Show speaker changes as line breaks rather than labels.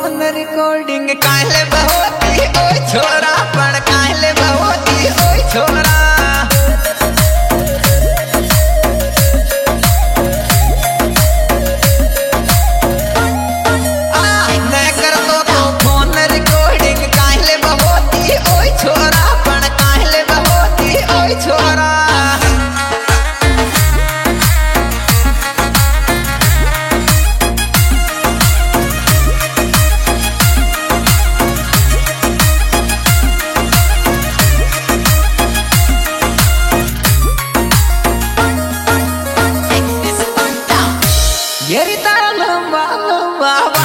phone recording काले बहुती ओए छोरा पण काले बहुती ओए छोरा मैं कर तो फोन रिकॉर्डिंग काले बहुती ओए छोरा पण काले बहुती ओए छोरा ये तारा लंबा लंबा